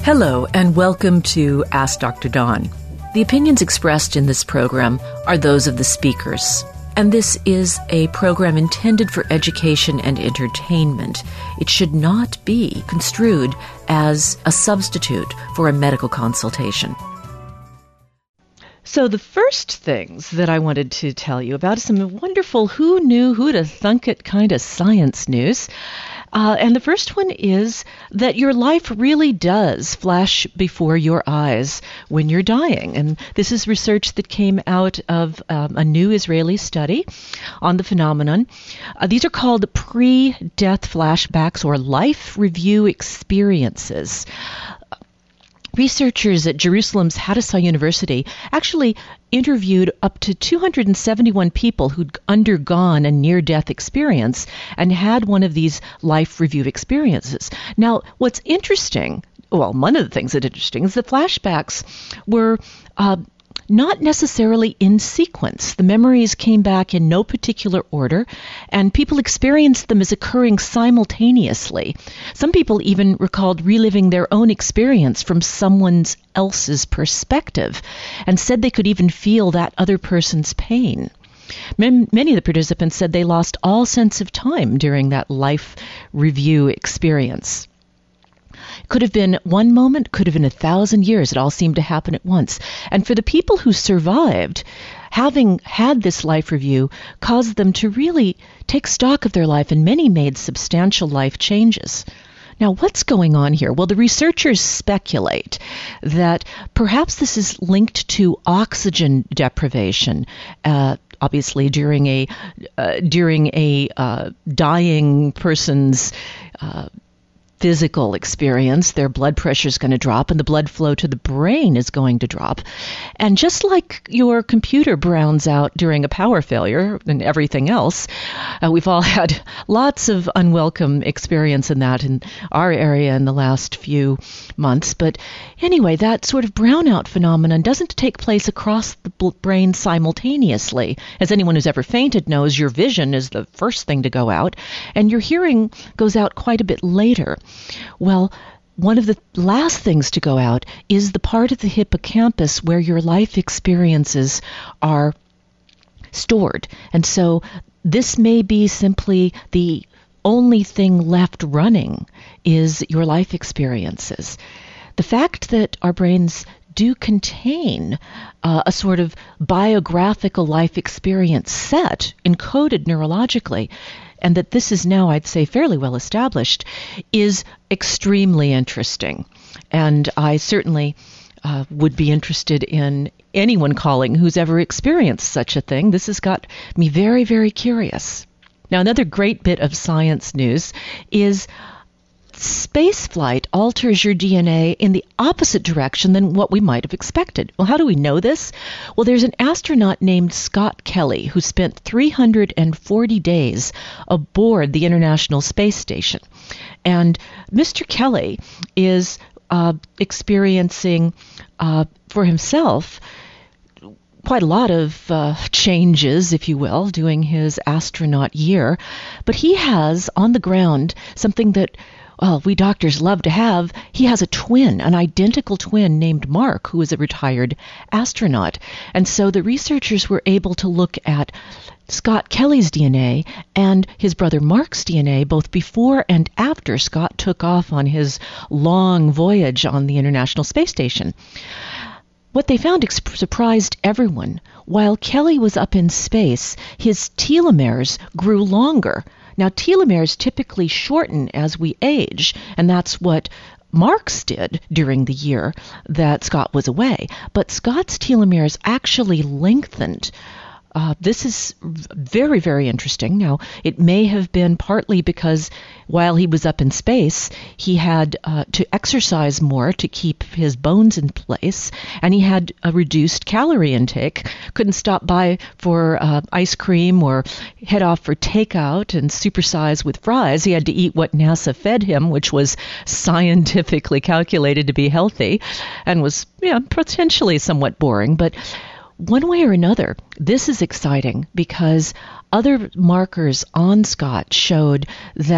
Hello, and welcome to Ask Dr. Dawn. The opinions expressed in this program are those of the speakers, and this is a program intended for education and entertainment. It should not be construed as a substitute for a medical consultation. So the first things that I wanted to tell you about is some wonderful who knew, who'd have thunk it kind of science news. And the first one is that your life really does flash before your eyes when you're dying. And this is research that came out of a new Israeli study on the phenomenon. These are called pre-death flashbacks or life review experiences. Researchers at Jerusalem's Hadassah University actually interviewed up to 271 people who'd undergone a near-death experience and had one of these life review experiences. Now, what's interesting, well, one of the things that's interesting is the flashbacks were not necessarily in sequence. The memories came back in no particular order, and people experienced them as occurring simultaneously. Some people even recalled reliving their own experience from someone else's perspective, and said they could even feel that other person's pain. Many of the participants said they lost all sense of time during that life review experience. Could have been one moment, could have been 1,000 years. It all seemed to happen at once. And for the people who survived, having had this life review caused them to really take stock of their life, and many made substantial life changes. Now, what's going on here? Well, the researchers speculate that perhaps this is linked to oxygen deprivation. Obviously, during a dying person's physical experience, their blood pressure is going to drop and the blood flow to the brain is going to drop. And just like your computer browns out during a power failure and everything else, we've all had lots of unwelcome experience in that in our area in the last few months. But anyway, that sort of brownout phenomenon doesn't take place across the brain simultaneously. As anyone who's ever fainted knows, your vision is the first thing to go out, and your hearing goes out quite a bit later. Well, one of the last things to go out is the part of the hippocampus where your life experiences are stored. And so this may be simply the only thing left running is your life experiences. The fact that our brains do contain a sort of biographical life experience set, encoded neurologically, and that this is now, I'd say, fairly well established, is extremely interesting. And I certainly would be interested in anyone calling who's ever experienced such a thing. This has got me very, very curious. Now, another great bit of science news is spaceflight alters your DNA in the opposite direction than what we might have expected. Well, how do we know this? Well, there's an astronaut named Scott Kelly who spent 340 days aboard the International Space Station. And Mr. Kelly is experiencing for himself quite a lot of changes, if you will, doing his astronaut year. But he has on the ground something that we doctors love to have. He has a twin, an identical twin named Mark, who is a retired astronaut. And so the researchers were able to look at Scott Kelly's DNA and his brother Mark's DNA, both before and after Scott took off on his long voyage on the International Space Station. What they found surprised everyone. While Kelly was up in space, his telomeres grew longer. Now, telomeres typically shorten as we age, and that's what Mark's did during the year that Scott was away. But Scott's telomeres actually lengthened. This is very, very interesting. Now, it may have been partly because while he was up in space, he had to exercise more to keep his bones in place, and he had a reduced calorie intake. Couldn't stop by for ice cream or head off for takeout and supersize with fries. He had to eat what NASA fed him, which was scientifically calculated to be healthy and was potentially somewhat boring. But one way or another, this is exciting because other markers on Scott showed that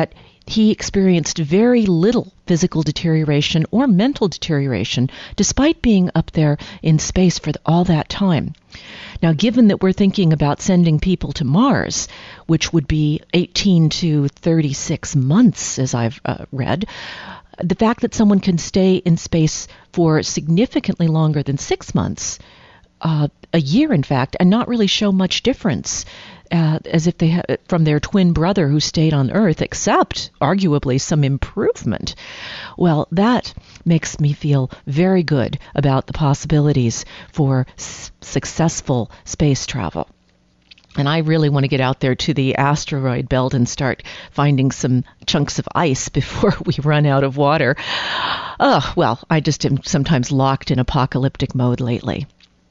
he experienced very little physical deterioration or mental deterioration despite being up there in space for all that time. Now, given that we're thinking about sending people to Mars, which would be 18 to 36 months, as I've read, the fact that someone can stay in space for significantly longer than 6 months, a year in fact, and not really show much difference as if they from their twin brother who stayed on Earth, except arguably some improvement. Well, that makes me feel very good about the possibilities for successful space travel. And I really want to get out there to the asteroid belt and start finding some chunks of ice before we run out of water. Well, I just am sometimes locked in apocalyptic mode lately.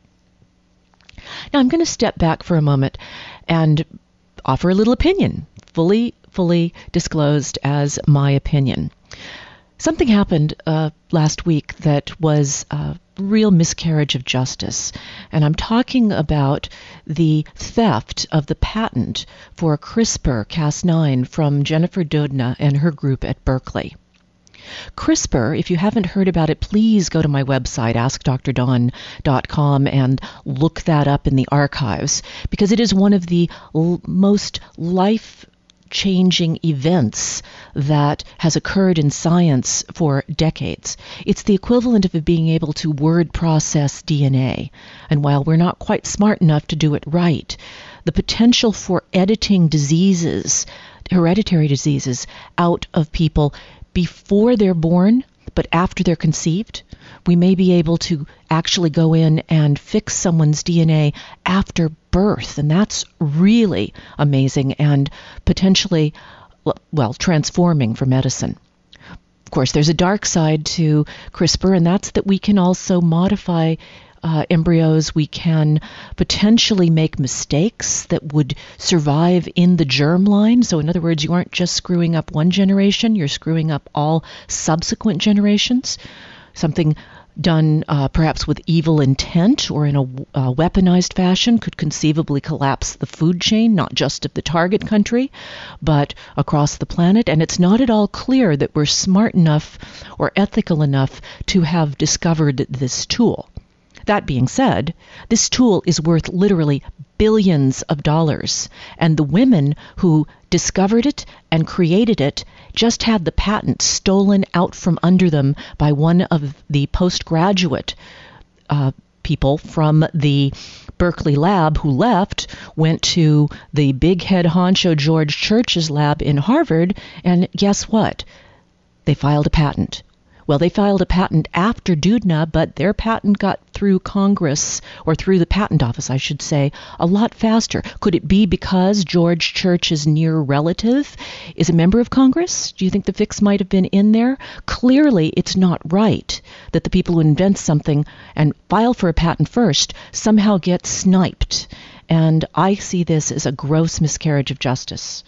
Now, I'm going to step back for a moment and offer a little opinion, fully disclosed as my opinion. Something happened last week that was a real miscarriage of justice, and I'm talking about the theft of the patent for CRISPR-Cas9 from Jennifer Doudna and her group at Berkeley. CRISPR, if you haven't heard about it, please go to my website, AskDrDawn.com, and look that up in the archives, because it is one of the most life-changing events that has occurred in science for decades. It's the equivalent of being able to word process DNA. And while we're not quite smart enough to do it right, the potential for editing diseases, hereditary diseases, out of people before they're born, but after they're conceived, we may be able to actually go in and fix someone's DNA after birth. And that's really amazing and potentially, well, transforming for medicine. Of course, there's a dark side to CRISPR, and that's that we can also modify embryos. We can potentially make mistakes that would survive in the germline. So in other words, you aren't just screwing up one generation, you're screwing up all subsequent generations. Something done perhaps with evil intent or in a weaponized fashion could conceivably collapse the food chain, not just of the target country, but across the planet. And it's not at all clear that we're smart enough or ethical enough to have discovered this tool. That being said, this tool is worth literally billions of dollars, and the women who discovered it and created it just had the patent stolen out from under them by one of the postgraduate people from the Berkeley lab who left, went to the big head honcho George Church's lab in Harvard, and guess what? They filed a patent. Well, they filed a patent after Doudna, but their patent got through Congress, or through the patent office, I should say, a lot faster. Could it be because George Church's near relative is a member of Congress? Do you think the fix might have been in there? Clearly, it's not right that the people who invent something and file for a patent first somehow get sniped. And I see this as a gross miscarriage of justice.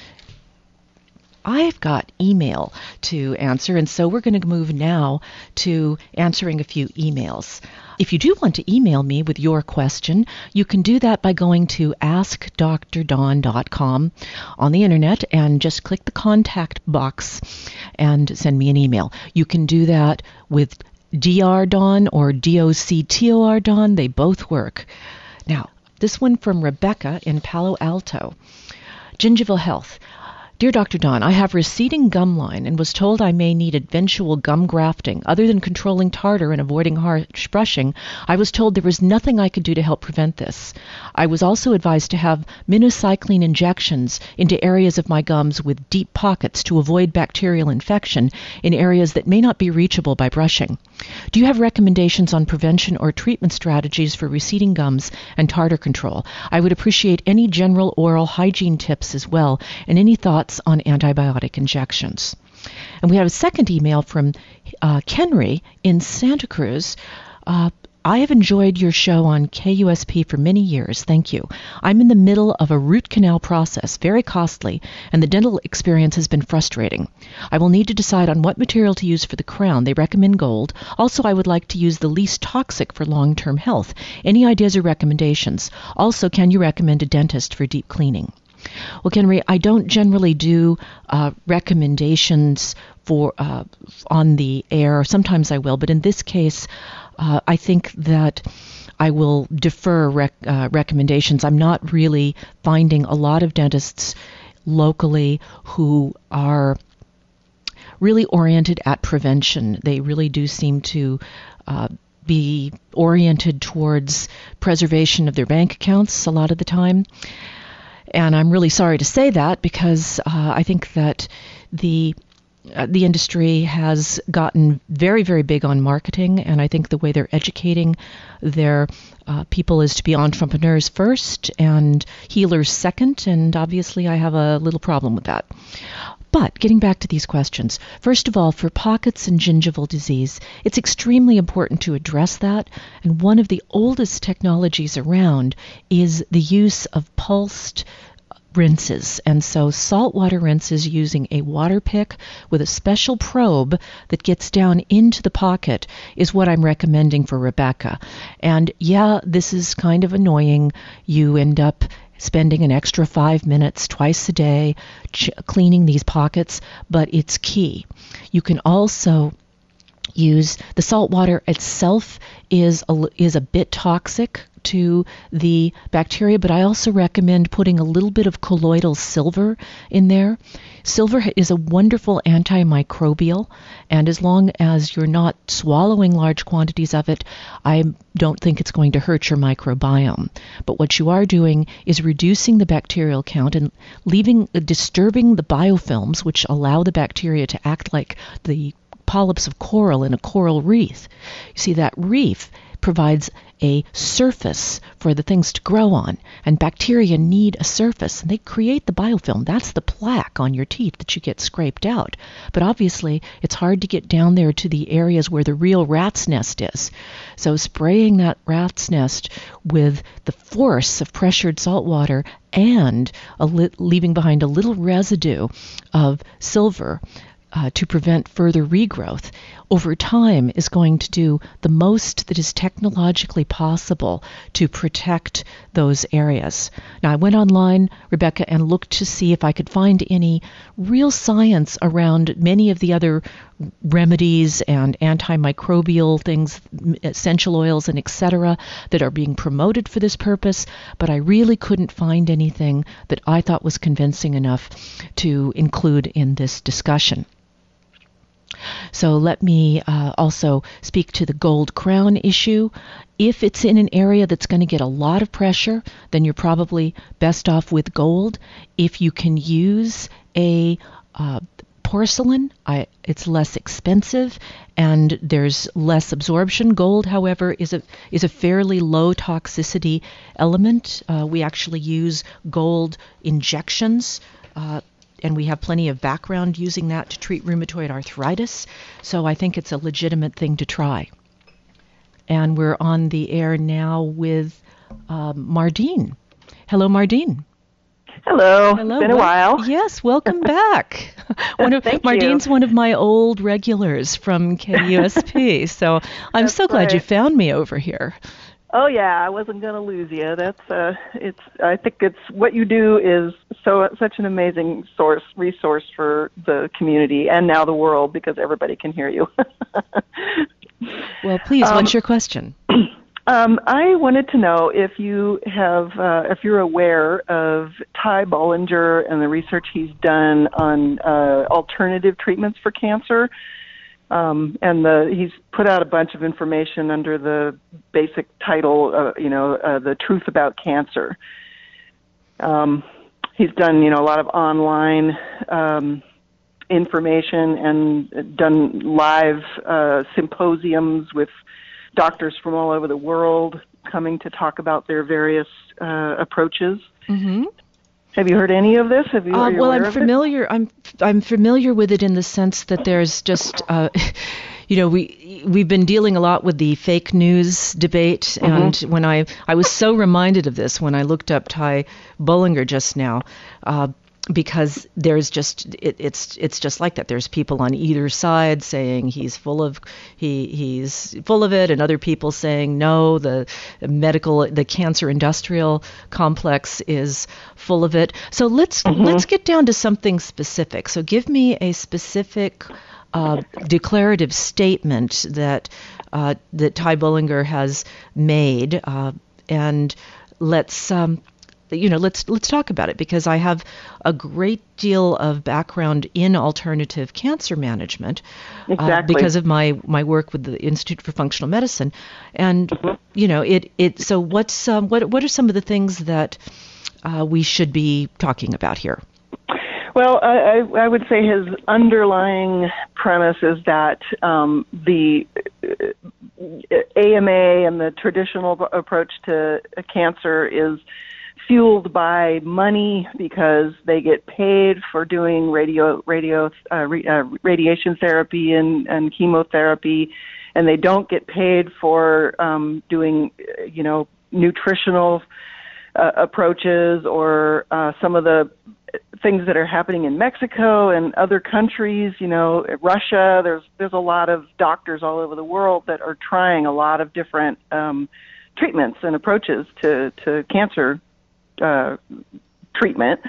I've got email to answer, and so we're going to move now to answering a few emails. If you do want to email me with your question, you can do that by going to AskDrDawn.com on the internet and just click the contact box and send me an email. You can do that with Dr. Dawn or Doctor Dawn. They both work. Now, this one from Rebecca in Palo Alto. Gingival health. Dear Dr. Dawn, I have receding gum line and was told I may need eventual gum grafting. Other than controlling tartar and avoiding harsh brushing, I was told there was nothing I could do to help prevent this. I was also advised to have minocycline injections into areas of my gums with deep pockets to avoid bacterial infection in areas that may not be reachable by brushing. Do you have recommendations on prevention or treatment strategies for receding gums and tartar control? I would appreciate any general oral hygiene tips as well, and any thoughts on antibiotic injections. And we have a second email from Kenry in Santa Cruz. I have enjoyed your show on KUSP for many years. Thank you. I'm in the middle of a root canal process, very costly, and the dental experience has been frustrating. I will need to decide on what material to use for the crown. They recommend gold. Also, I would like to use the least toxic for long-term health. Any ideas or recommendations? Also, can you recommend a dentist for deep cleaning? Well, Henry, I don't generally do recommendations for on the air. Sometimes I will, but in this case, I think that I will defer recommendations. I'm not really finding a lot of dentists locally who are really oriented at prevention. They really do seem to be oriented towards preservation of their bank accounts a lot of the time. And I'm really sorry to say that, because I think that the industry has gotten very, very big on marketing, and I think the way they're educating their people is to be entrepreneurs first and healers second, and obviously I have a little problem with that. But getting back to these questions, first of all, for pockets and gingival disease, it's extremely important to address that, and one of the oldest technologies around is the use of pulsed rinses. And so saltwater rinses using a water pick with a special probe that gets down into the pocket is what I'm recommending for Rebecca. And yeah, this is kind of annoying. You end up spending an extra 5 minutes twice a day cleaning these pockets, but it's key. You can also use the salt water itself is a bit toxic to the bacteria, but I also recommend putting a little bit of colloidal silver in there. Silver is a wonderful antimicrobial, and as long as you're not swallowing large quantities of it, I don't think it's going to hurt your microbiome. But what you are doing is reducing the bacterial count and disturbing the biofilms, which allow the bacteria to act like the polyps of coral in a coral reef. You see, that reef provides a surface for the things to grow on, and bacteria need a surface, and they create the biofilm. That's the plaque on your teeth that you get scraped out. But obviously, it's hard to get down there to the areas where the real rat's nest is. So spraying that rat's nest with the force of pressured salt water and leaving behind a little residue of silver to prevent further regrowth over time is going to do the most that is technologically possible to protect those areas. Now, I went online, Rebecca, and looked to see if I could find any real science around many of the other remedies and antimicrobial things, essential oils and etc. that are being promoted for this purpose, but I really couldn't find anything that I thought was convincing enough to include in this discussion. So let me also speak to the gold crown issue. If it's in an area that's going to get a lot of pressure, then you're probably best off with gold. If you can use a porcelain, it's less expensive and there's less absorption. Gold, however, is a fairly low toxicity element. We actually use gold injections, and we have plenty of background using that to treat rheumatoid arthritis. So I think it's a legitimate thing to try. And we're on the air now with Mardine. Hello, Mardine. Hello. It's been a while. Yes, welcome back. Mardine's one of my old regulars from KUSP. So I'm so glad you found me over here. Oh yeah, I wasn't going to lose you. I think it's what you do is such an amazing resource for the community and now the world, because everybody can hear you. Well, please, what's your question? I wanted to know if you're aware of Ty Bollinger and the research he's done on alternative treatments for cancer. He's put out a bunch of information under the basic title, The Truth About Cancer. He's done, a lot of online information and done live symposiums with doctors from all over the world coming to talk about their various approaches. Mm-hmm. Have you heard any of this? Well, I'm familiar. I'm familiar with it in the sense that there's just, we've been dealing a lot with the fake news debate, and when I was so reminded of this when I looked up Ty Bollinger just now. because there's just it's just like that. There's people on either side saying he's full of it, and other people saying no, the cancer industrial complex is full of it. So let's get down to something specific. So give me a specific declarative statement that Ty Bollinger has made, and let's talk about it, because I have a great deal of background in alternative cancer management, because of my work with the Institute for Functional Medicine, and So what are some of the things that we should be talking about here? Well, I would say his underlying premise is that the AMA and the traditional approach to cancer is fueled by money, because they get paid for doing radiation therapy and chemotherapy, and they don't get paid for doing nutritional approaches or some of the things that are happening in Mexico and other countries, Russia. There's a lot of doctors all over the world that are trying a lot of different treatments and approaches to cancer treatment.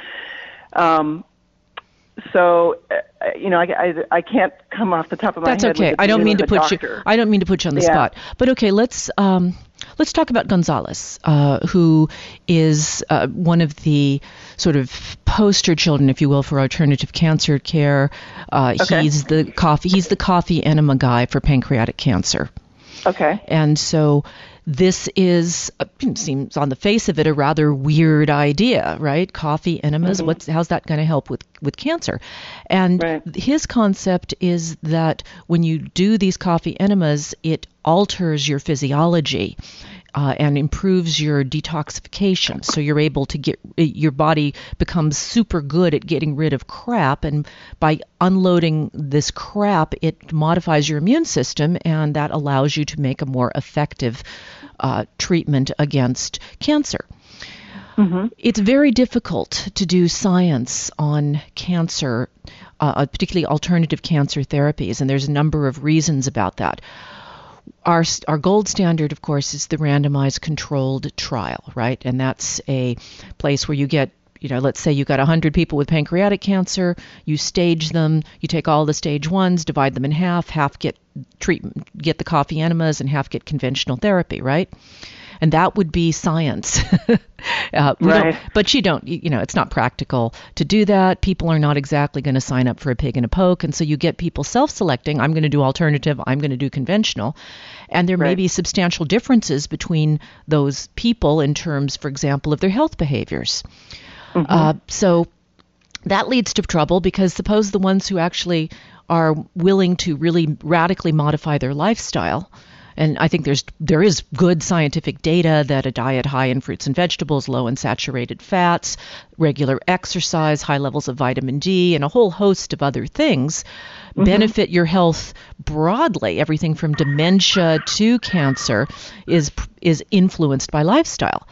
I can't come off the top of my head. That's okay. I don't mean to put you on the spot. But okay, let's talk about Gonzalez, who is one of the sort of poster children, if you will, for alternative cancer care. Okay. He's the coffee enema guy for pancreatic cancer. Okay. And so this seems on the face of it a rather weird idea, right? Coffee enemas, how's that going to help with cancer? And his concept is that when you do these coffee enemas, it alters your physiology and improves your detoxification. So you're able to your body becomes super good at getting rid of crap, and by unloading this crap, it modifies your immune system, and that allows you to make a more effective treatment against cancer. Mm-hmm. It's very difficult to do science on cancer, particularly alternative cancer therapies, and there's a number of reasons about that. Our gold standard, of course, is the randomized controlled trial, right? And that's a place where you get, let's say you got 100 people with pancreatic cancer, you stage them, you take all the stage ones, divide them in half get the coffee enemas, and half get conventional therapy, right? And that would be science. Right. But you don't, it's not practical to do that. People are not exactly going to sign up for a pig in a poke. And so you get people self-selecting, I'm going to do alternative, I'm going to do conventional. And there may be substantial differences between those people in terms, for example, of their health behaviors. Mm-hmm. So that leads to trouble, because suppose the ones who actually are willing to really radically modify their lifestyle, and I think there is good scientific data that a diet high in fruits and vegetables, low in saturated fats, regular exercise, high levels of vitamin D, and a whole host of other things benefit your health broadly. Everything from dementia to cancer is influenced by lifestyle.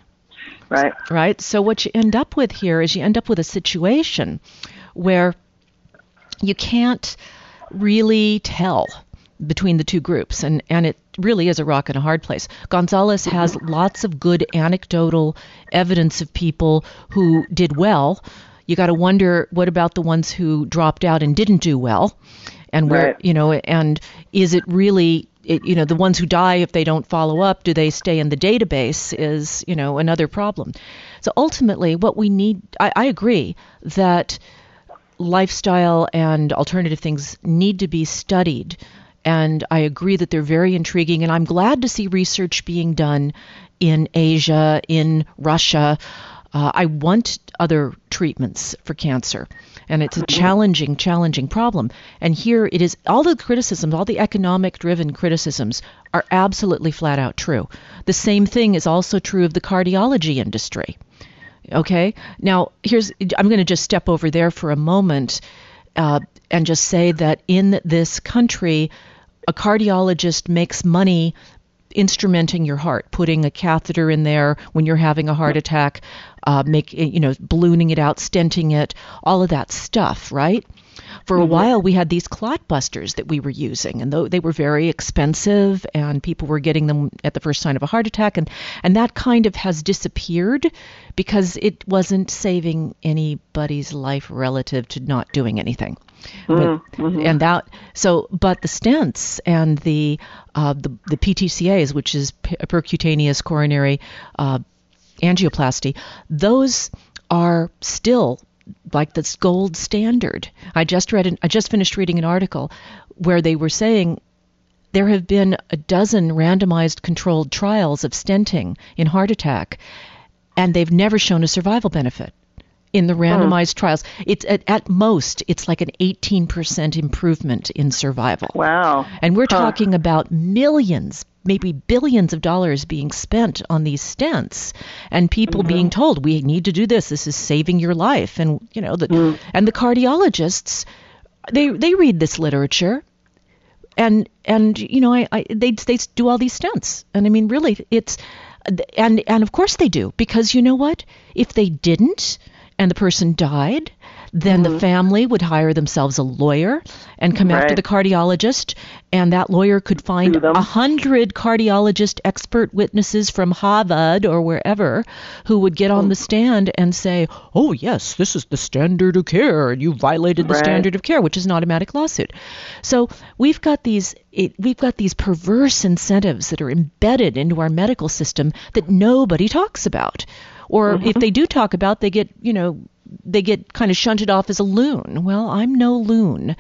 Right. So what you end up with here is a situation where you can't really tell between the two groups, and it really is a rock and a hard place. Gonzalez has lots of good anecdotal evidence of people who did well. You got to wonder, what about the ones who dropped out and didn't do well? And where, and is it really, the ones who die, if they don't follow up, do they stay in the database, is, another problem. So ultimately what we need, I agree that lifestyle and alternative things need to be studied. And I agree that they're very intriguing, and I'm glad to see research being done in Asia, in Russia. I want other treatments for cancer, and it's a challenging problem. And here it is, all the criticisms, all the economic-driven criticisms are absolutely flat-out true. The same thing is also true of the cardiology industry. Okay? Now, I'm going to just step over there for a moment and just say that in this country, a cardiologist makes money instrumenting your heart, putting a catheter in there when you're having a heart attack, ballooning it out, stenting it, all of that stuff, right? For a while, we had these clot busters that we were using, and they were very expensive, and people were getting them at the first sign of a heart attack, and that kind of has disappeared because it wasn't saving anybody's life relative to not doing anything. But the stents and the PTCAs, which is percutaneous coronary angioplasty, those are still like this gold standard. I just finished reading an article where they were saying there have been a dozen randomized controlled trials of stenting in heart attack, and they've never shown a survival benefit in the randomized trials. It's at most, it's like an 18% improvement in survival. Wow. And we're talking about millions, maybe billions of dollars being spent on these stents, and people being told, we need to do this. This is saving your life. And, and the cardiologists, they read this literature, and they do all these stents. And I mean, really, it's, and of course they do, because you know what? If they didn't, and the person died, then the family would hire themselves a lawyer and come after the cardiologist, and that lawyer could find 100 cardiologist expert witnesses from Harvard or wherever who would get on the stand and say, oh, yes, this is the standard of care, and you violated the standard of care, which is an automatic lawsuit. So we've got these perverse incentives that are embedded into our medical system that nobody talks about. Or if they do talk about, they get kind of shunted off as a loon. Well, I'm no loon.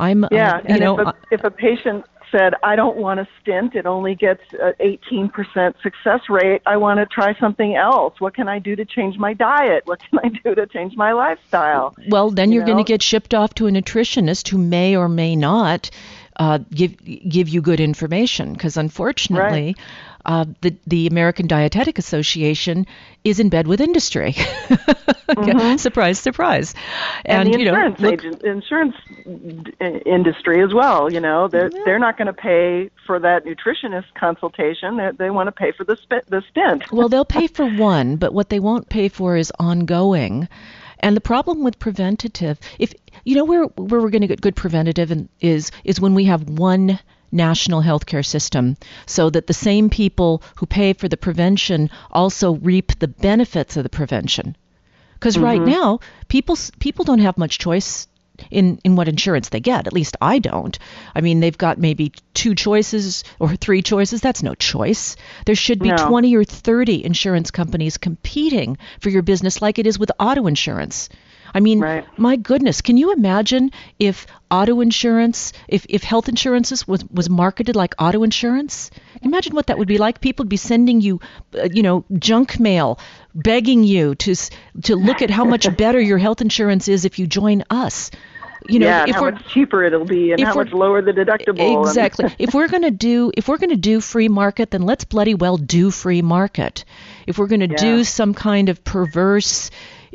If a patient said, I don't want a stent, it only gets an 18% success rate, I want to try something else. What can I do to change my diet? What can I do to change my lifestyle? Well, then you're going to get shipped off to a nutritionist who may or may not give you good information, because unfortunately, the American Dietetic Association is in bed with industry. Surprise, surprise. And the insurance industry as well. They're not going to pay for that nutritionist consultation. They want to pay for the stent. Well, they'll pay for one, but what they won't pay for is ongoing. And the problem with preventative, where we're going to get good preventative is when we have one national healthcare system, so that the same people who pay for the prevention also reap the benefits of the prevention. Because right now, people don't have much choice in what insurance they get. At least I don't. I mean, they've got maybe 2 choices or 3 choices. That's no choice. There should be 20 or 30 insurance companies competing for your business like it is with auto insurance. I mean, my goodness, can you imagine if auto insurance, if health insurance was marketed like auto insurance? Imagine what that would be like. People would be sending you, junk mail, begging you to look at how much better your health insurance is if you join us. And how much cheaper it'll be, and how much lower the deductible. Exactly. If we're going to do free market, then let's bloody well do free market. If we're going to do some kind of perverse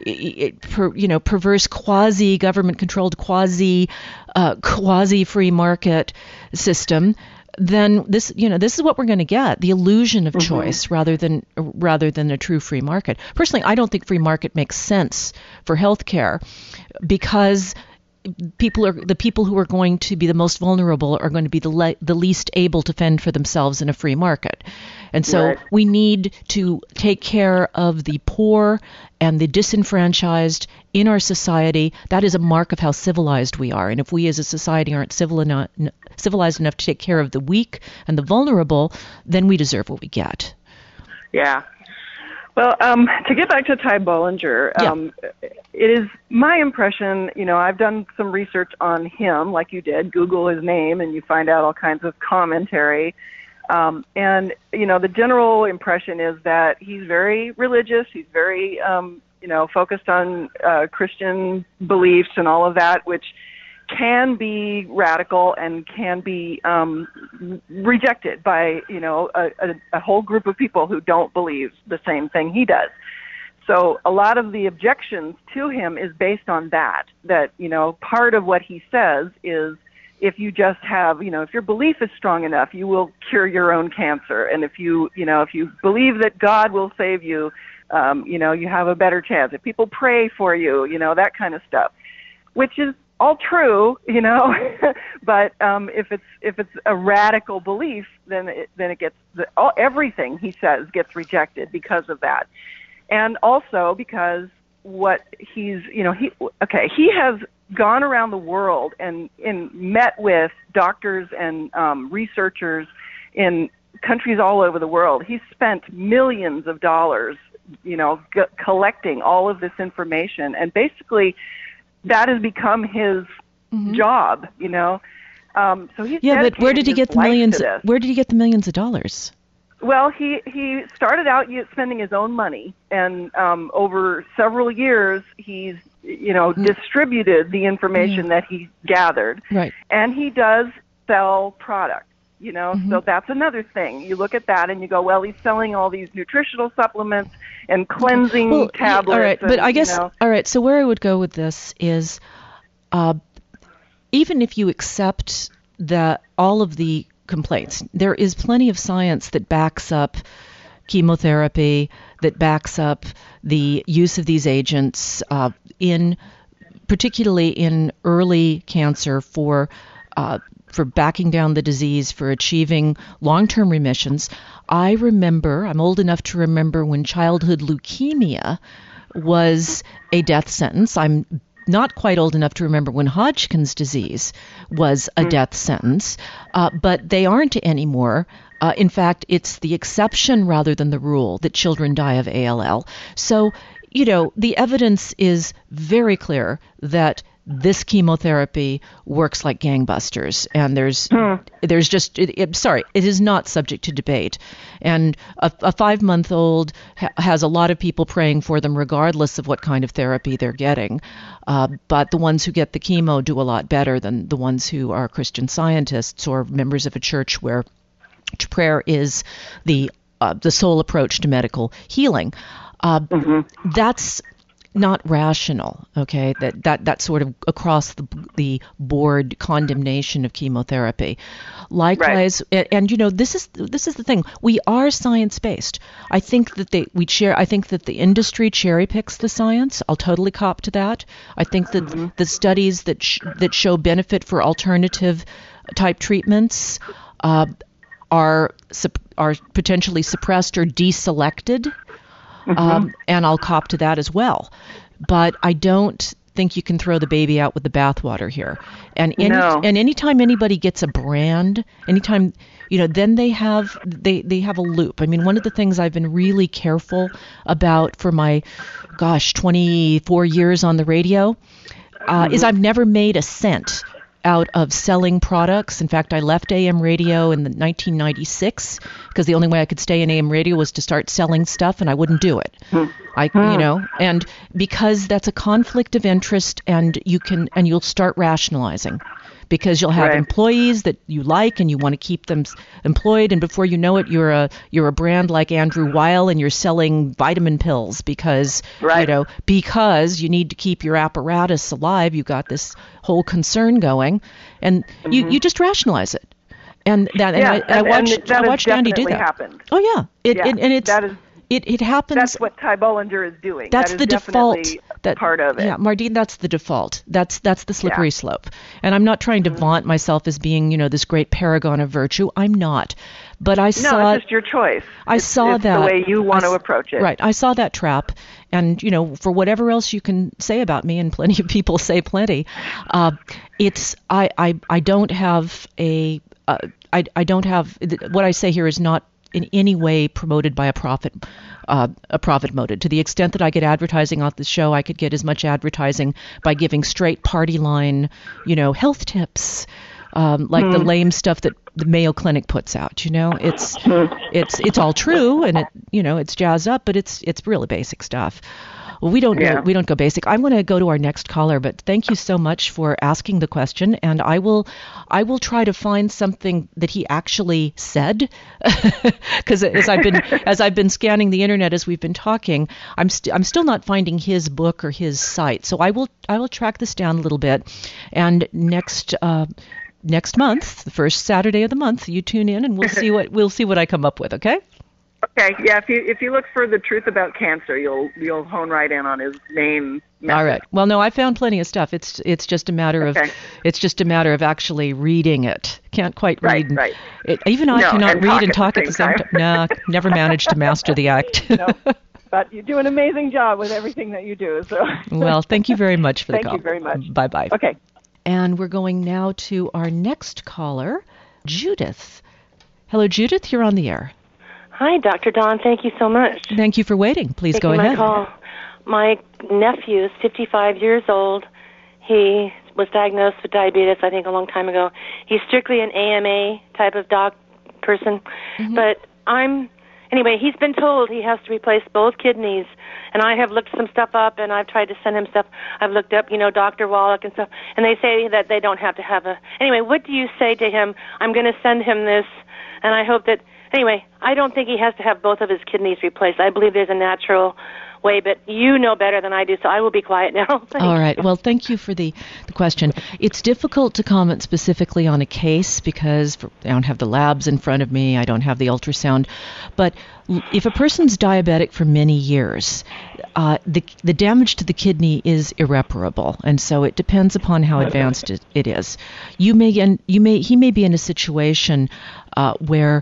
quasi-government controlled quasi free market system, then this is what we're going to get: the illusion of choice rather than a true free market. Personally, I don't think free market makes sense for healthcare, because the people who are going to be the most vulnerable are going to be the least able to fend for themselves in a free market. And so we need to take care of the poor and the disenfranchised in our society. That is a mark of how civilized we are. And if we as a society aren't civilized enough to take care of the weak and the vulnerable, then we deserve what we get. Yeah. Well, to get back to Ty Bollinger, it is my impression, I've done some research on him, like you did. Google his name, and you find out all kinds of commentary. And, the general impression is that he's very religious. He's very, focused on Christian beliefs and all of that, which can be radical and can be rejected by, a whole group of people who don't believe the same thing he does. So a lot of the objections to him is based on that, part of what he says is if you just have, if your belief is strong enough, you will cure your own cancer. And if you believe that God will save you, you have a better chance. If people pray for you, that kind of stuff, which is all true, but if it's a radical belief, then it gets everything he says gets rejected because of that, and also because what he has gone around the world and met with doctors and researchers in countries all over the world. He's spent millions of dollars, collecting all of this information, and basically that has become his job. So he's but where did he get the millions? Where did he get the millions of dollars? Well, he started out spending his own money, and over several years, he's distributed the information that he gathered, right? And he does sell products. So that's another thing. You look at that and you go, well, he's selling all these nutritional supplements and cleansing tablets. All right, but I guess all right. So where I would go with this is, even if you accept that all of the complaints, there is plenty of science that backs up chemotherapy, that backs up the use of these agents particularly in early cancer for backing down the disease, for achieving long-term remissions. I'm old enough to remember when childhood leukemia was a death sentence. I'm not quite old enough to remember when Hodgkin's disease was a death sentence, but they aren't anymore. In fact, it's the exception rather than the rule that children die of ALL. So, the evidence is very clear that this chemotherapy works like gangbusters, and there's just it is not subject to debate. And a 5-month-old has a lot of people praying for them regardless of what kind of therapy they're getting. But the ones who get the chemo do a lot better than the ones who are Christian Scientists or members of a church where prayer is the sole approach to medical healing. That's not rational, okay? That sort of across the board condemnation of chemotherapy. Likewise, right. And this is the thing. We are science based. I think that I think that the industry cherry picks the science. I'll totally cop to that. I think that the studies that show benefit for alternative type treatments are potentially suppressed or deselected. And I'll cop to that as well. But I don't think you can throw the baby out with the bathwater here. And anytime anybody gets a brand, then they have a loop. I mean, one of the things I've been really careful about for my 24 years on the radio is I've never made a cent out of selling products. In fact, I left AM radio in 1996 because the only way I could stay in AM radio was to start selling stuff, and I wouldn't do it. And because that's a conflict of interest, and you'll start rationalizing. Because you'll have employees that you like and you want to keep them employed, and before you know it, you're a brand like Andrew Weil and you're selling vitamin pills because because you need to keep your apparatus alive. You've got this whole concern going, and you just rationalize it. And I watched Andy do that. Happened. Oh yeah, it happens. That's what Ty Bollinger is doing. That's that is the default. Part of it. Yeah, Mardine, that's the default. That's the slippery slope. And I'm not trying to vaunt myself as being, this great paragon of virtue. I'm not. But I saw. No, it's just your choice. It's that the way you want to approach it. Right. I saw that trap, and for whatever else you can say about me, and plenty of people say plenty. I don't have I don't have what I say here is not in any way promoted by a profit motive. To the extent that I get advertising off the show, I could get as much advertising by giving straight party line, health tips, like the lame stuff that the Mayo Clinic puts out. It's all true, and it's jazzed up, but it's really basic stuff. Well, we don't go basic. I'm going to go to our next caller, but thank you so much for asking the question, and I will try to find something that he actually said, because as I've been scanning the internet as we've been talking, I'm still not finding his book or his site. So I will track this down a little bit, and next next month, the first Saturday of the month, you tune in and we'll see what I come up with, okay? Okay, yeah. If you look for The Truth About Cancer, you'll hone right in on his main method. All right. Well, no, I found plenty of stuff. It's just a matter of actually reading it. Can't quite read. Right. Even I cannot read and talk at the same time. No, never managed to master the act. No, but you do an amazing job with everything that you do. So. Well, thank you very much for the call. Thank you very much. Bye-bye. Okay. And we're going now to our next caller, Judith. Hello, Judith. You're on the air. Hi, Dr. Dawn. Thank you so much. Thank you for waiting. Please go ahead. My call. My nephew is 55 years old. He was diagnosed with diabetes, I think, a long time ago. He's strictly an AMA type of person. Mm-hmm. But anyway, he's been told he has to replace both kidneys. And I have looked some stuff up, and I've tried to send him stuff. I've looked up, Dr. Wallach and stuff. And they say that they don't have to have Anyway, what do you say to him? I'm going to send him this, and I hope that... Anyway, I don't think he has to have both of his kidneys replaced. I believe there's a natural way, but you know better than I do, so I will be quiet now. All right. Well, thank you for the question. It's difficult to comment specifically on a case because I don't have the labs in front of me. I don't have the ultrasound. But if a person's diabetic for many years, the damage to the kidney is irreparable, and so it depends upon how advanced it is. He may be in a situation where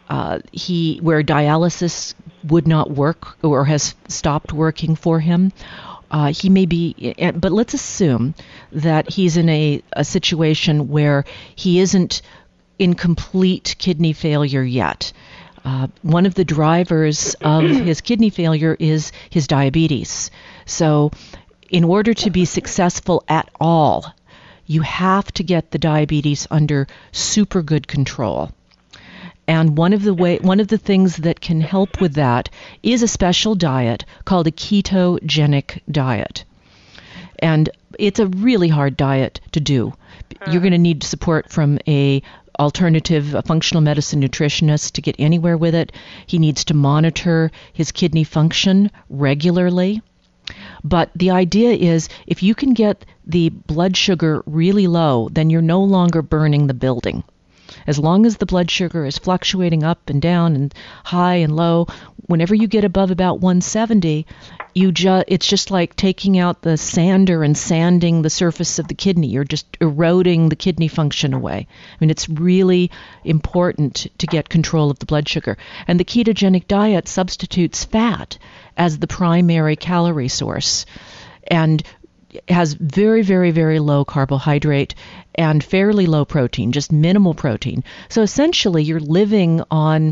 dialysis would not work or has stopped working for him. He may be, but let's assume that he's in a situation where he isn't in complete kidney failure yet. One of the drivers of his kidney failure is his diabetes. So in order to be successful at all, you have to get the diabetes under super good control. And one of the things that can help with that is a special diet called a ketogenic diet. And it's a really hard diet to do. You're going to need support from a functional medicine nutritionist to get anywhere with it. He needs to monitor his kidney function regularly. But the idea is if you can get the blood sugar really low, then you're no longer burning the building. As long as the blood sugar is fluctuating up and down and high and low, whenever you get above about 170, it's just like taking out the sander and sanding the surface of the kidney. You're just eroding the kidney function away. I mean, it's really important to get control of the blood sugar. And the ketogenic diet substitutes fat as the primary calorie source and has very, very, very low carbohydrate and fairly low protein, just minimal protein. So essentially, you're living on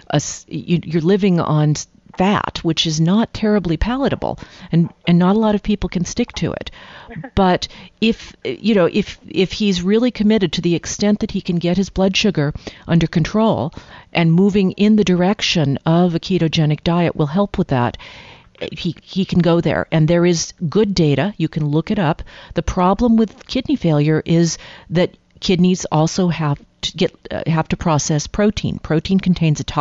fat, which is not terribly palatable, and not a lot of people can stick to it. But if he's really committed to the extent that he can get his blood sugar under control, and moving in the direction of a ketogenic diet will help with that. He can go there, and there is good data. You can look it up. The problem with kidney failure is that kidneys also have to process protein. Protein contains a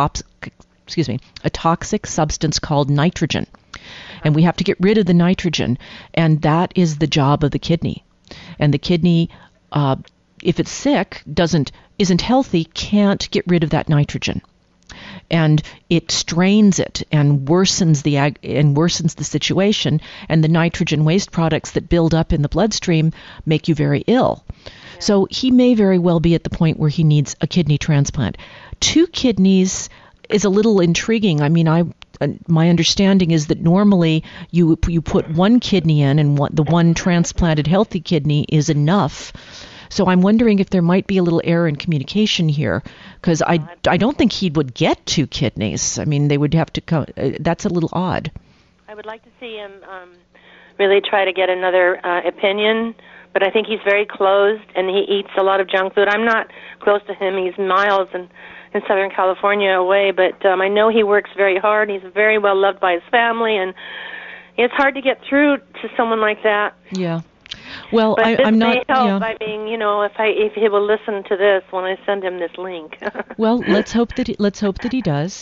toxic substance called nitrogen, and we have to get rid of the nitrogen, and that is the job of the kidney. And the kidney, if it's sick, isn't healthy, can't get rid of that nitrogen. And it strains it and worsens the situation, and the nitrogen waste products that build up in the bloodstream make you very ill. Yeah. So he may very well be at the point where he needs a kidney transplant. 2 kidneys is a little intriguing. I mean, my understanding is that normally you put 1 kidney in, and the one transplanted healthy kidney is enough. So I'm wondering if there might be a little error in communication here, because I don't think he would get 2 kidneys. I mean, they would have to come. That's a little odd. I would like to see him really try to get another opinion, but I think he's very closed, and he eats a lot of junk food. I'm not close to him. He's miles in Southern California away, but I know he works very hard. He's very well loved by his family, and it's hard to get through to someone like that. Yeah. Well, but I'm not. May help by being, if he will listen to this when I send him this link. Well, let's hope that he does.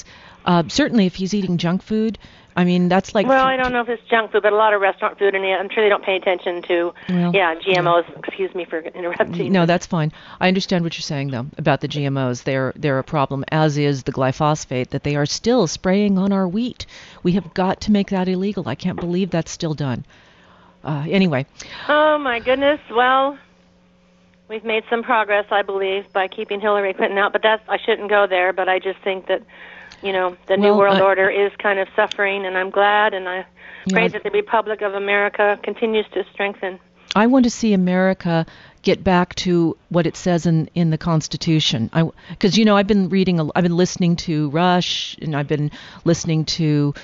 Certainly, if he's eating junk food, I mean, that's like... Well, I don't know if it's junk food, but a lot of restaurant food, and I'm sure they don't pay attention to, GMOs. Yeah. Excuse me for interrupting. No, that's fine. I understand what you're saying, though, about the GMOs. They're a problem, as is the glyphosate that they are still spraying on our wheat. We have got to make that illegal. I can't believe that's still done. Anyway. Oh, my goodness. Well, we've made some progress, I believe, by keeping Hillary Clinton out, but I shouldn't go there, but I just think that the New World Order is kind of suffering, and I'm glad, and I pray that the Republic of America continues to strengthen. I want to see America get back to what it says in the Constitution. Because, I've been listening to Rush, and I've been listening to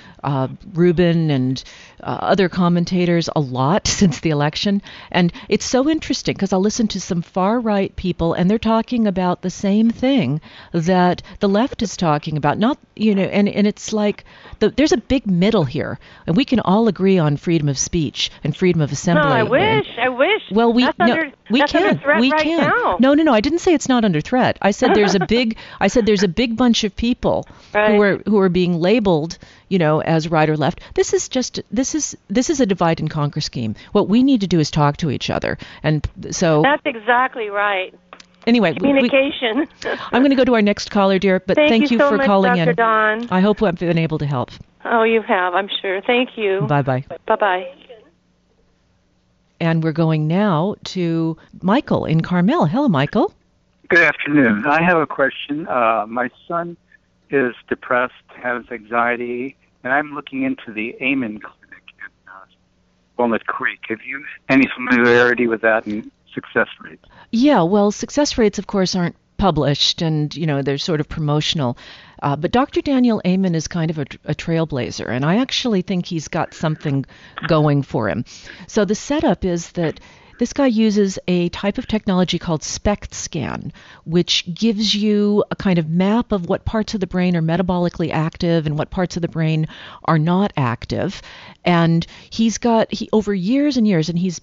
Rubin and other commentators a lot since the election. And it's so interesting because I'll listen to some far-right people, and they're talking about the same thing that the left is talking about. And it's like there's a big middle here, and we can all agree on freedom of speech and freedom of assembly. No, I wish. Well, we can. Now. No. I didn't say it's not under threat. I said there's a big bunch of people who are being labeled, as right or left. This is a divide and conquer scheme. What we need to do is talk to each other, and so that's exactly right. Anyway, communication. I'm going to go to our next caller, dear. But thank you so for much, calling Dr. in. Dawn. I hope I've been able to help. Oh, you have, I'm sure. Thank you. Bye-bye. Bye-bye. And we're going now to Michael in Carmel. Hello, Michael. Good afternoon. I have a question. My son is depressed, has anxiety, and I'm looking into the Amen Clinic in Walnut Creek. Have you any familiarity with that and success rates? Yeah, well, success rates, of course, aren't published, and they're sort of promotional. But Dr. Daniel Amen is kind of a trailblazer, and I actually think he's got something going for him. So the setup is that this guy uses a type of technology called SPECT scan, which gives you a kind of map of what parts of the brain are metabolically active and what parts of the brain are not active. And he over years and years, and he's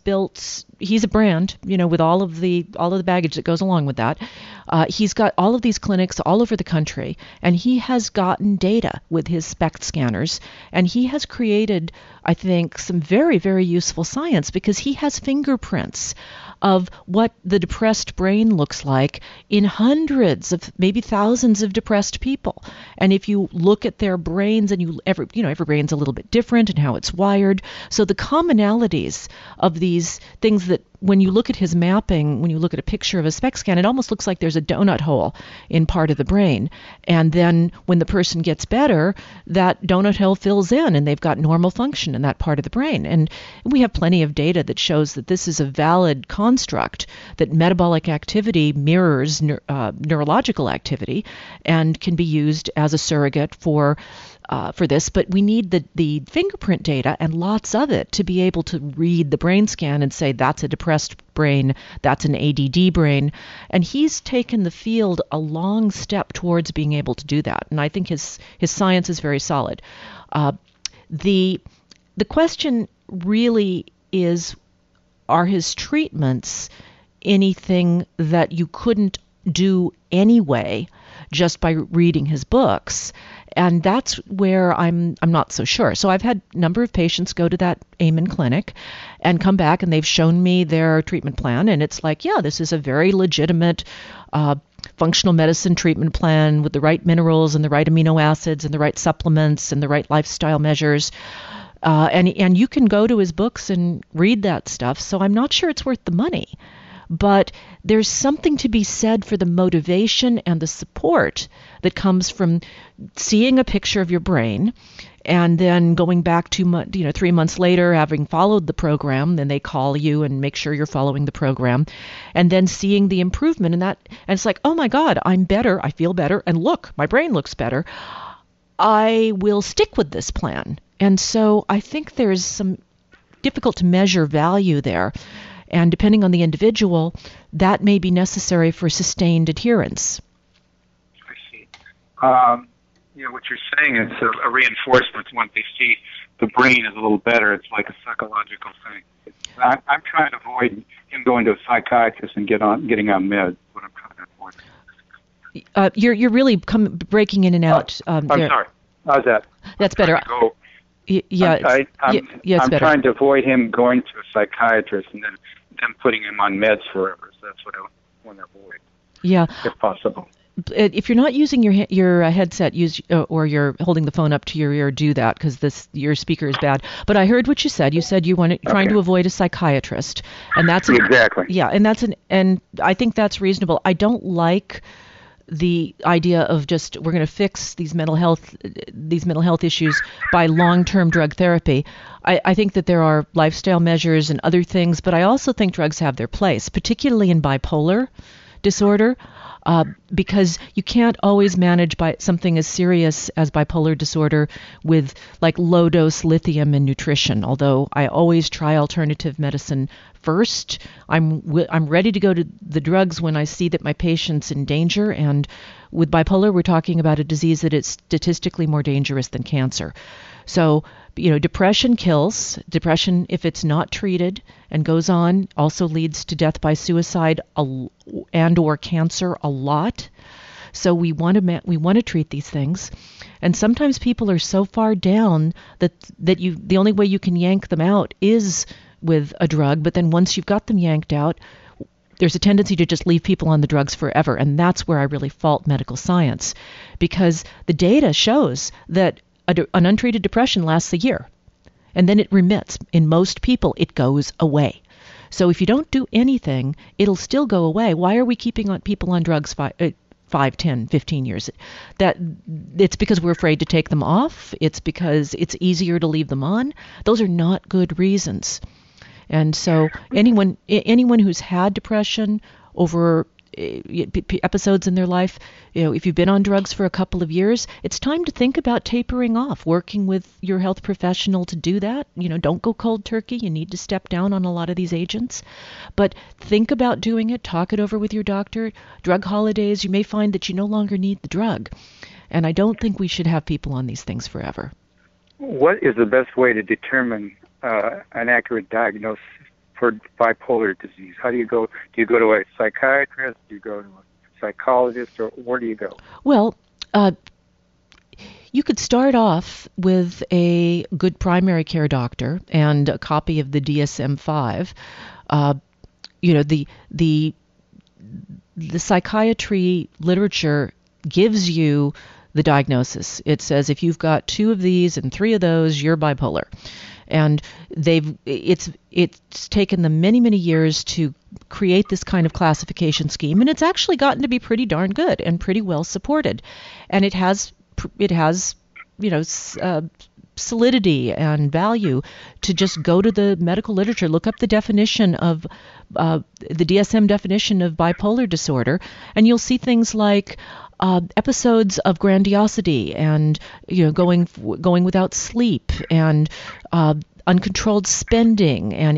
a brand, with all of the baggage that goes along with that. He's got all of these clinics all over the country, and he has gotten data with his SPECT scanners, and he has created, I think, some very, very useful science because he has fingerprints of what the depressed brain looks like in hundreds of, maybe thousands of depressed people. And if you look at their brains, and every brain's a little bit different and how it's wired. So the commonalities of these things that when you look at his mapping, when you look at a picture of a SPECT scan, it almost looks like there's a donut hole in part of the brain. And then when the person gets better, that donut hole fills in and they've got normal function in that part of the brain. And we have plenty of data that shows that this is a valid construct, that metabolic activity mirrors neurological activity and can be used as a surrogate for this, but we need the fingerprint data and lots of it to be able to read the brain scan and say that's a depressed brain, that's an ADD brain. And he's taken the field a long step towards being able to do that. And I think his science is very solid. The question really is, are his treatments anything that you couldn't do anyway just by reading his books? And that's where I'm not so sure. So I've had a number of patients go to that Amen Clinic and come back, and they've shown me their treatment plan, and it's like, yeah, this is a very legitimate functional medicine treatment plan with the right minerals and the right amino acids and the right supplements and the right lifestyle measures. And you can go to his books and read that stuff. So I'm not sure it's worth the money. But there's something to be said for the motivation and the support that comes from seeing a picture of your brain and then going back 3 months later, having followed the program, then they call you and make sure you're following the program, and then seeing the improvement in that. And it's like, oh my God, I'm better, I feel better, and look, my brain looks better. I will stick with this plan. And so I think there's some difficult to measure value there. And depending on the individual, that may be necessary for sustained adherence. I see. What you're saying is a reinforcement. Once they see the brain is a little better, it's like a psychological thing. I'm trying to avoid him going to a psychiatrist and getting on meds. What I'm trying to avoid. You're really breaking in and out. I'm sorry. How's that? That's better. Yeah, I'm better. trying to avoid him going to a psychiatrist and then them putting him on meds forever. So that's what I want to avoid. Yeah, if possible. If you're not using your headset, or you're holding the phone up to your ear, do that because your speaker is bad. But I heard what you said. You said you want trying to avoid a psychiatrist, and that's exactly. Yeah, and I think that's reasonable. I don't like the idea of just we're going to fix these mental health issues by long-term drug therapy. I think that there are lifestyle measures and other things, but I also think drugs have their place, particularly in bipolar disorder. Because you can't always manage by something as serious as bipolar disorder with like low dose lithium and nutrition. Although I always try alternative medicine first, I'm ready to go to the drugs when I see that my patient's in danger. And with bipolar, we're talking about a disease that is statistically more dangerous than cancer. So, depression kills. Depression, if it's not treated and goes on, also leads to death by suicide and or cancer a lot. So we want to treat these things. And sometimes people are so far down that the only way you can yank them out is with a drug. But then once you've got them yanked out, there's a tendency to just leave people on the drugs forever. And that's where I really fault medical science, because the data shows that an untreated depression lasts a year, and then it remits. In most people, it goes away. So if you don't do anything, it'll still go away. Why are we keeping people on drugs 5, 10, 15 years? It's because we're afraid to take them off. It's because it's easier to leave them on. Those are not good reasons. And so anyone who's had depression over episodes in their life, if you've been on drugs for a couple of years, it's time to think about tapering off, working with your health professional to do that. Don't go cold turkey. You need to step down on a lot of these agents. But think about doing it. Talk it over with your doctor. Drug holidays, you may find that you no longer need the drug. And I don't think we should have people on these things forever. What is the best way to determine an accurate diagnosis for bipolar disease? How do you go? Do you go to a psychiatrist? Do you go to a psychologist? Or where do you go? Well, you could start off with a good primary care doctor and a copy of the DSM-5. The psychiatry literature gives you the diagnosis. It says if you've got 2 of these and 3 of those, you're bipolar. And it's taken them many, many years to create this kind of classification scheme, and it's actually gotten to be pretty darn good and pretty well supported. And it has solidity and value to just go to the medical literature, look up the definition of the DSM definition of bipolar disorder, and you'll see things like episodes of grandiosity and going without sleep and uncontrolled spending and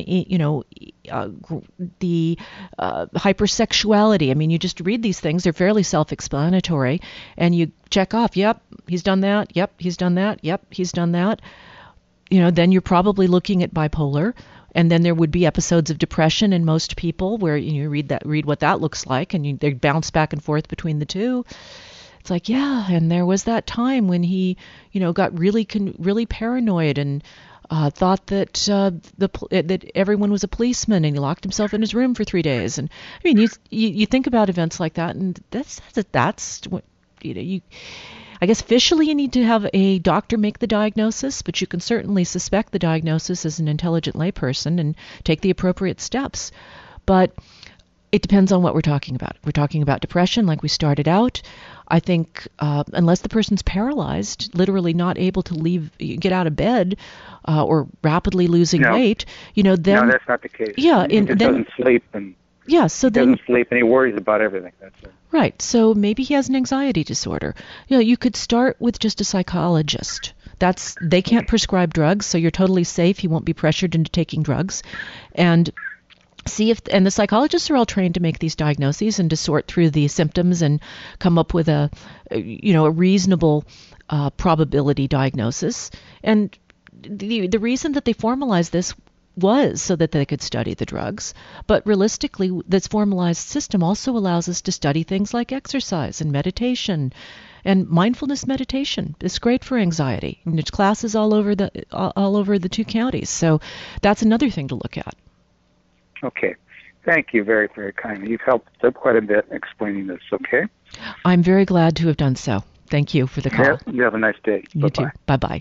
the hypersexuality. I mean, you just read these things; they're fairly self-explanatory, and you check off. Yep, he's done that. Yep, he's done that. Yep, he's done that. Then you're probably looking at bipolar. And then there would be episodes of depression in most people where you read what that looks like, and they bounce back and forth between the two. It's like, yeah, and there was that time when he, got really paranoid and thought that that everyone was a policeman, and he locked himself in his room for 3 days. And I mean, you think about events like that, and that's what I guess officially you need to have a doctor make the diagnosis, but you can certainly suspect the diagnosis as an intelligent layperson and take the appropriate steps. But it depends on what we're talking about. We're talking about depression, like we started out. I think unless the person's paralyzed, literally not able to get out of bed, or rapidly losing weight, then... No, that's not the case. Yeah. He just doesn't sleep and... Yeah, so he doesn't sleep and he worries about everything. That's it. Right. So maybe he has an anxiety disorder. You could start with just a psychologist. They can't prescribe drugs, so you're totally safe. He won't be pressured into taking drugs. And and the psychologists are all trained to make these diagnoses and to sort through the symptoms and come up with a reasonable probability diagnosis. And the reason that they formalized this was so that they could study the drugs. But realistically, this formalized system also allows us to study things like exercise and meditation And mindfulness meditation is great for anxiety. And there's classes all over the 2 counties. So that's another thing to look at. Okay. Thank you very, very kindly. You've helped quite a bit explaining this, okay? I'm very glad to have done so. Thank you for the call. You have a nice day. You too. Bye-bye.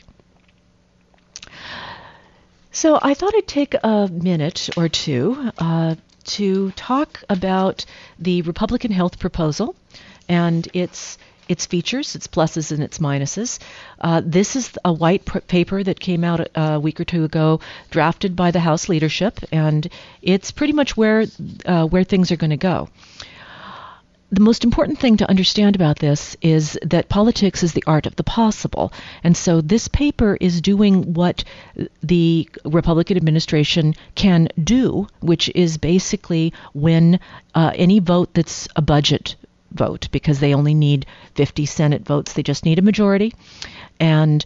So I thought I'd take a minute or two to talk about the Republican health proposal and its features, its pluses and its minuses. This is a white paper that came out a week or two ago, drafted by the House leadership, and it's pretty much where things are going to go. The most important thing to understand about this is that politics is the art of the possible. And so this paper is doing what the Republican administration can do, which is basically win any vote that's a budget vote, because they only need 50 Senate votes. They just need a majority. And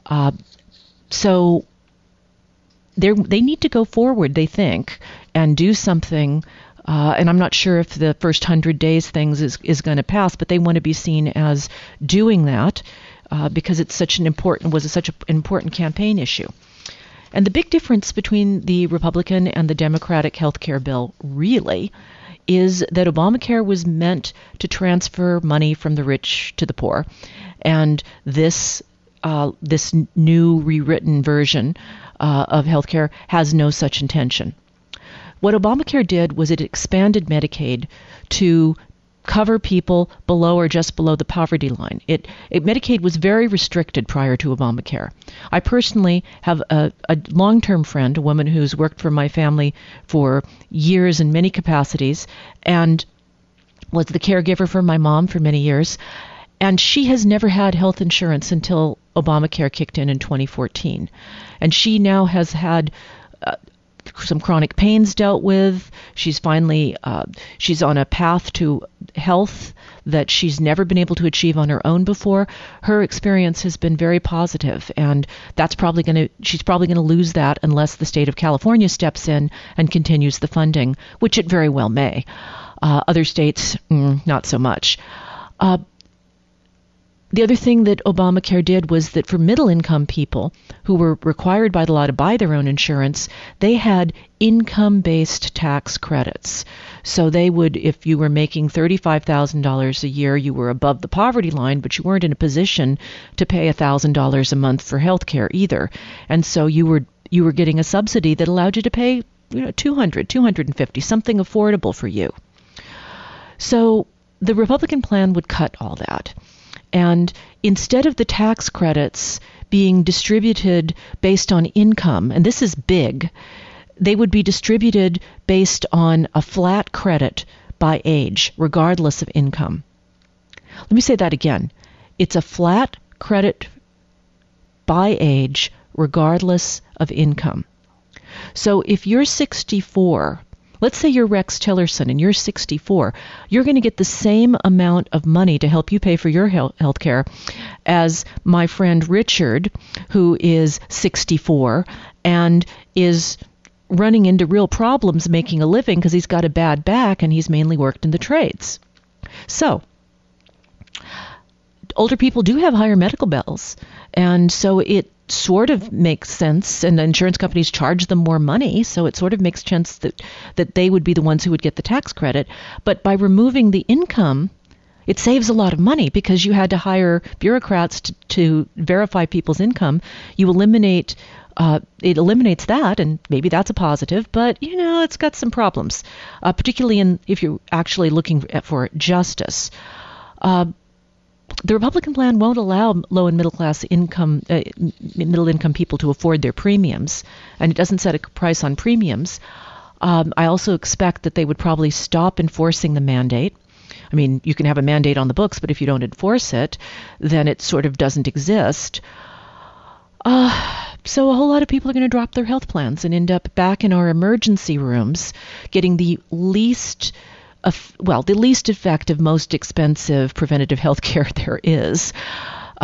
so they need to go forward, they think, and do something. And I'm not sure if the first 100 days things is going to pass, but they want to be seen as doing that because it's such an important campaign issue. And the big difference between the Republican and the Democratic health care bill really is that Obamacare was meant to transfer money from the rich to the poor, and this new rewritten version of healthcare has no such intention. What Obamacare did was it expanded Medicaid to cover people below or just below the poverty line. Medicaid was very restricted prior to Obamacare. I personally have a long-term friend, a woman who's worked for my family for years in many capacities and was the caregiver for my mom for many years. And she has never had health insurance until Obamacare kicked in 2014. And she now has had some chronic pains dealt with. She's finally, she's on a path to health that she's never been able to achieve on her own before. Her experience has been very positive, and she's probably going to lose that unless the state of California steps in and continues the funding, which it very well may. Other states, not so much. The other thing that Obamacare did was that for middle-income people who were required by the law to buy their own insurance, they had income-based tax credits. So they would, if you were making $35,000 a year, you were above the poverty line, but you weren't in a position to pay $1,000 a month for health care either. And so you were getting a subsidy that allowed you to pay $200, $250, something affordable for you. So the Republican plan would cut all that. And instead of the tax credits being distributed based on income, and this is big, they would be distributed based on a flat credit by age, regardless of income. Let me say that again. It's a flat credit by age, regardless of income. So if you're 64, let's say you're Rex Tillerson and you're 64, you're going to get the same amount of money to help you pay for your health care as my friend Richard, who is 64 and is running into real problems making a living because he's got a bad back and he's mainly worked in the trades. So, older people do have higher medical bills, and so it sort of makes sense, and the insurance companies charge them more money, so it sort of makes sense that they would be the ones who would get the tax credit. But by removing the income, it saves a lot of money because you had to hire bureaucrats to verify people's income. You eliminate it eliminates that, and maybe that's a positive, but it's got some problems, particularly if you're actually looking for justice. The Republican plan won't allow low and middle income people to afford their premiums, and it doesn't set a price on premiums. I also expect that they would probably stop enforcing the mandate. I mean, you can have a mandate on the books, but if you don't enforce it, then it sort of doesn't exist. So a whole lot of people are going to drop their health plans and end up back in our emergency rooms getting the least effective, most expensive preventative health care there is.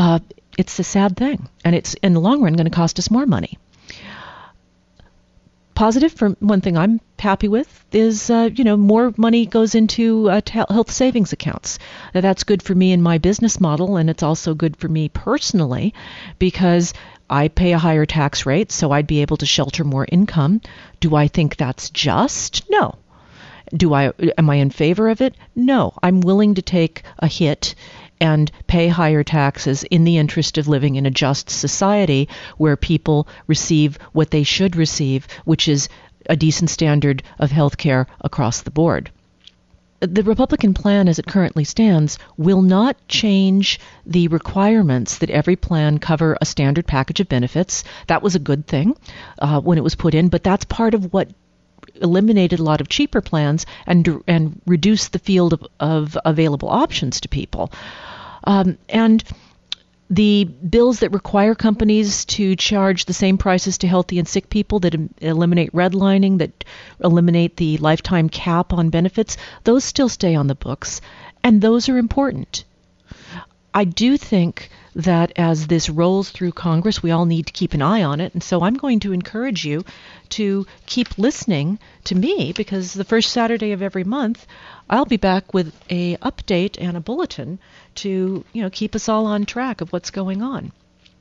It's a sad thing, and it's in the long run going to cost us more money. Positive, for one thing I'm happy with, is, more money goes into health savings accounts. That's good for me in my business model, and it's also good for me personally because I pay a higher tax rate, so I'd be able to shelter more income. Do I think that's just? No. Am I in favor of it? No. I'm willing to take a hit and pay higher taxes in the interest of living in a just society where people receive what they should receive, which is a decent standard of health care across the board. The Republican plan as it currently stands will not change the requirements that every plan cover a standard package of benefits. That was a good thing when it was put in, but that's part of what eliminated a lot of cheaper plans and reduced the field of available options to people. And the bills that require companies to charge the same prices to healthy and sick people, that eliminate redlining, that eliminate the lifetime cap on benefits, those still stay on the books, and those are important. I do think that as this rolls through Congress, we all need to keep an eye on it, and so I'm going to encourage you to keep listening to me, because the first Saturday of every month, I'll be back with a update and a bulletin to, keep us all on track of what's going on.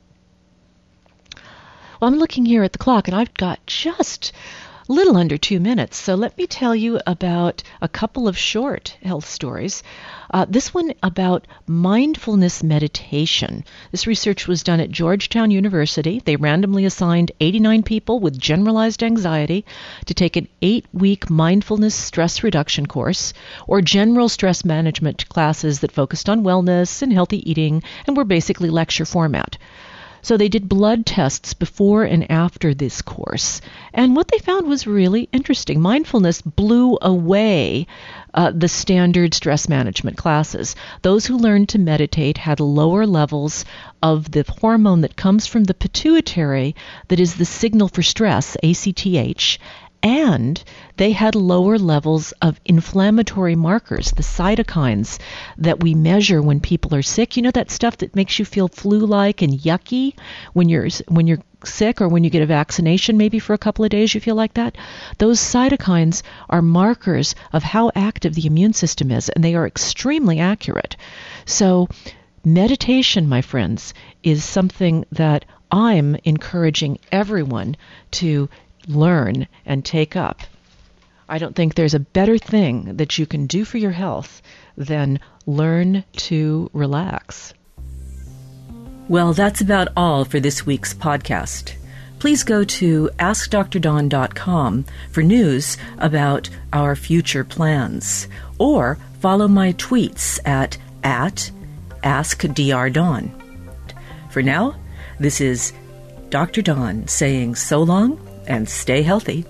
Well, I'm looking here at the clock, and I've got just a little under 2 minutes, so let me tell you about a couple of short health stories. This one about mindfulness meditation. This research was done at Georgetown University. They randomly assigned 89 people with generalized anxiety to take an 8-week mindfulness stress reduction course, or general stress management classes that focused on wellness and healthy eating and were basically lecture format. So they did blood tests before and after this course, and what they found was really interesting. Mindfulness blew away the standard stress management classes. Those who learned to meditate had lower levels of the hormone that comes from the pituitary, that is the signal for stress, ACTH, and they had lower levels of inflammatory markers, the cytokines that we measure when people are sick. You know, that stuff that makes you feel flu-like and yucky when you're sick, or when you get a vaccination, maybe for a couple of days you feel like that? Those cytokines are markers of how active the immune system is, and they are extremely accurate. So meditation, my friends, is something that I'm encouraging everyone to learn and take up. I don't think there's a better thing that you can do for your health than learn to relax. Well, that's about all for this week's podcast. Please go to AskDrDawn.com for news about our future plans, or follow my tweets at AskDrDawn. For now, this is Dr. Dawn saying so long and stay healthy.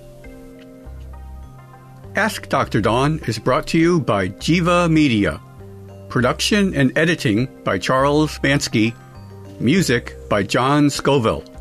Ask Dr. Dawn is brought to you by Jiva Media. Production and editing by Charles Bansky. Music by John Scoville.